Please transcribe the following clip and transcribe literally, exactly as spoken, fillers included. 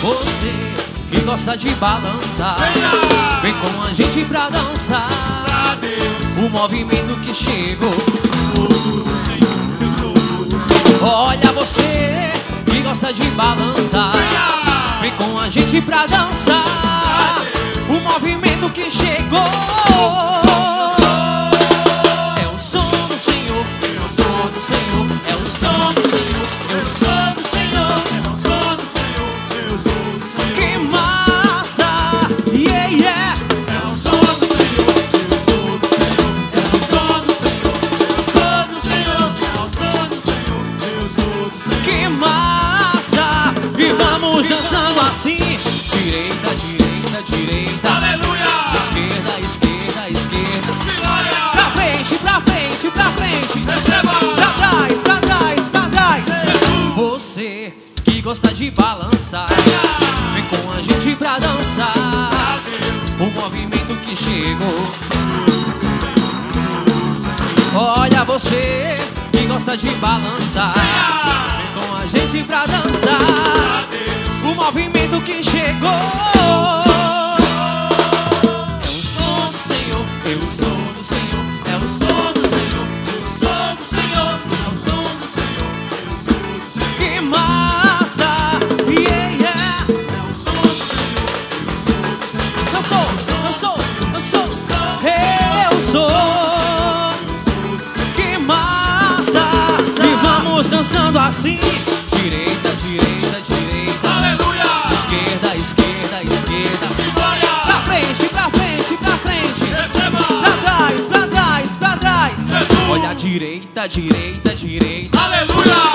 Você que gosta de balançar, vem com a gente pra dançar. O movimento que chegou. Olha você que gosta de balançar, vem com a gente pra dançar. O movimento que chegou. É o som do Senhor, é o som do Senhor, é o som do Senhor, é o som do Senhor, é o som do Senhor, é o som do Senhor. Que massa, yeah, yeah. É o som do Senhor, é o som do Senhor, é o som do Senhor, é o som do Senhor, é o som do Senhor, é o som do Senhor. Que massa, e vamos dançando assim. Direita, direita, direita. Aleluia. Esquerda, esquerda, esquerda. Glória. Pra frente, pra frente, pra frente. Receba. Pra trás, pra trás, pra trás. Jesus. Você que gosta de balançar, vem com a gente pra dançar. O movimento que chegou. Olha você que gosta de balançar, vem com a gente pra dançar. O movimento que chegou. É o som do Senhor, é o som do Senhor, é o som do Senhor, é o som do Senhor, é o som do Senhor, é o som do Senhor. Que massa, yeah, yeah. É o som do Senhor, é o som do Senhor. Eu sou, eu sou, eu sou, eu sou. Que massa, e vamos dançando assim. Direita, direita, direita. Aleluia. Esquerda, esquerda, esquerda. Glória. Pra frente, pra frente, pra frente. Receba. Pra trás, pra trás, pra trás. Jesus. Olha, direita, direita, direita. Aleluia.